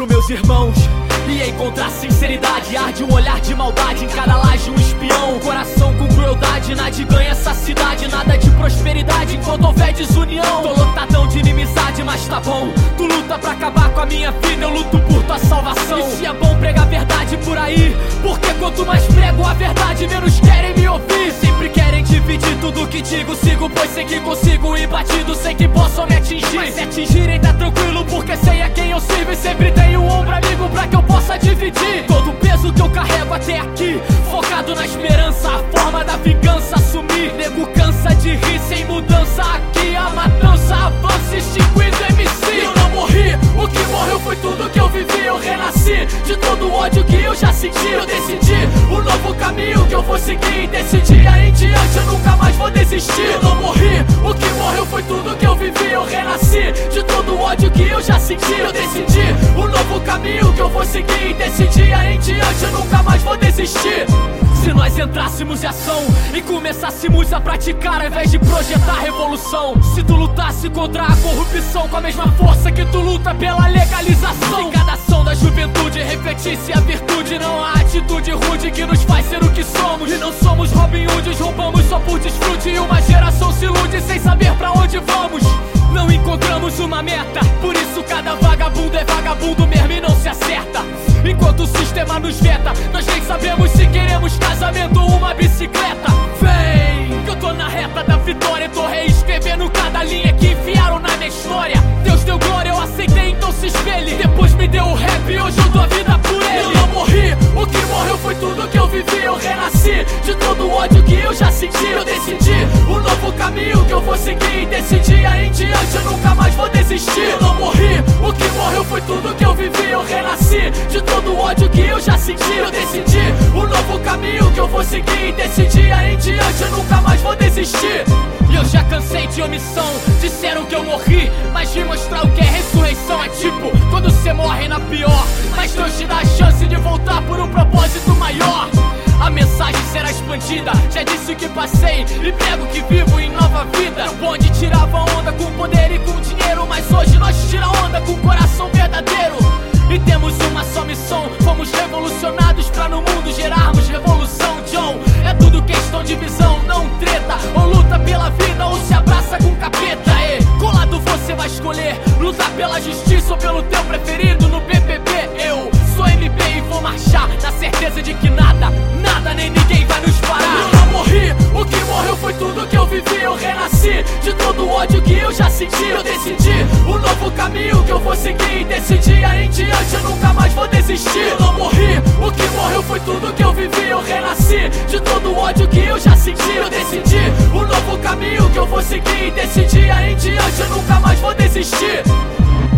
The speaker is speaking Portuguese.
pros meus irmãos e encontrar sinceridade. Arde um olhar de maldade em cada laje, um espião. Coração com crueldade, nada de ganha essa cidade. Nada de prosperidade enquanto houver desunião. Tô lotadão de inimizade, mas tá bom. Tu luta pra acabar com a minha vida, eu luto por tua salvação. E se é bom pregar a verdade por aí, porque quanto mais prego a verdade, menos querem me ouvir. Sempre querem dividir tudo que digo, sigo, pois sei que consigo ir batido, sei que possam me atingir. Mas se atingirem tá tranquilo, porque sei a quem eu sirvo. E sempre tenho um ombro amigo pra que eu possa dividir todo o peso que eu carrego até aqui, focado na esperança, a forma da vingança assumir. Nego cansa de rir sem mudança, aqui a matança avança extinguindo MC. Eu não morri, o que morreu foi tudo que eu vivi. Eu renasci de todo o ódio que eu já senti. Eu decidi o novo caminho que eu vou seguir, e desse dia em diante eu nunca mais vou desistir. Eu não morri, o que morreu foi tudo que eu vivi. Eu renasci de todo o ódio que eu já senti. Eu decidi o novo caminho que eu vou seguir, e desse dia em diante eu nunca mais vou desistir. Se nós entrássemos em ação e começássemos a praticar ao invés de projetar revolução. Se tu lutasse contra a corrupção com a mesma força que tu luta pela legalização. Se cada ação da juventude refletisse a virtude, não a atitude rude que nos faz ser o que somos. E não somos Robin Hoods, roubamos só por desfrute, e uma geração se ilude sem saber pra onde vamos. Não encontramos uma meta, por isso cada vagabundo é vagabundo mesmo e não se acerta. Enquanto o sistema nos veta, nós nem sabemos se queremos casamento ou uma bicicleta. Vem, que eu tô na reta da vitória, tô reescrevendo cada linha que enfiaram na minha história. Deus deu glória, eu aceitei, então se espelhe. Depois me deu o rap e hoje eu dou a vida por ele. Eu não morri, o que morreu foi tudo que eu vivi. Eu renasci de todo o ódio que eu já senti. Eu decidi o novo caminho que eu vou seguir, e desse dia em diante eu nunca mais vou desistir. Eu não morri, o que morreu foi tudo que eu vivi. Eu renasci de todo o ódio que eu já senti. Eu decidi o novo caminho que eu vou seguir, e desse dia em diante eu nunca mais vou desistir. E eu já cansei de omissão, disseram que eu morri, mas de mostrar o que é ressurreição. É tipo quando cê morre na pior, mas Deus te dá a chance de voltar por um propósito maior. A mensagem será expandida, já disse o que passei e prego que vivo em nova vida. O bonde tirava onda com poder e com dinheiro, mas hoje nós tira onda com coração verdadeiro. E temos uma só missão, fomos revolucionados pra no mundo gerarmos revolução. John, é tudo questão de visão, não treta. Ou luta pela vida ou se abraça com capeta. Qual lado você vai escolher? Lutar pela justiça ou pelo teu preferido no BBB? Eu sou MP e vou marchar na certeza de que nada nem ninguém vai nos parar. Eu não morri, o que morreu foi tudo que eu vivi. Eu renasci de todo o ódio que eu já senti. Eu decidi o novo caminho que eu vou seguir, e desse dia em diante eu nunca mais vou desistir. Eu não morri, o que morreu foi tudo que eu vivi. Eu renasci de todo o ódio que eu já senti. Eu decidi o novo caminho que eu vou seguir, e desse dia em diante eu nunca mais vou desistir.